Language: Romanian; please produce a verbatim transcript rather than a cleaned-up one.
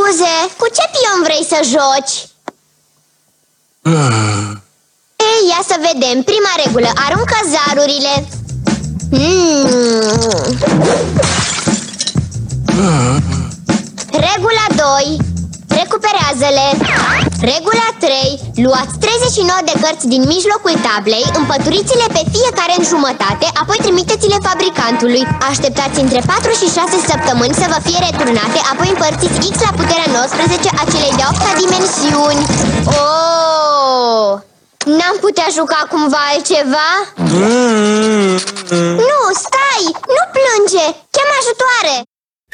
Scuze, cu ce pion vrei să joci? Ei, ia să vedem. Prima regulă, aruncă zarurile. mm. Regula doi, recuperează-le. Regula trei, luați treizeci și nouă de cărți din mijlocul tablei, împăturiți-le pe fiecare în jumătate, apoi trimiteți-le fabricantului. Așteptați între patru și șase săptămâni să vă fie returnate, apoi împărțiți X la puterea nouăsprezece a celei de-a opta dimensiuni. Oh! N-am putea juca cumva altceva? Nu, stai! Nu plânge! Chem ajutoare!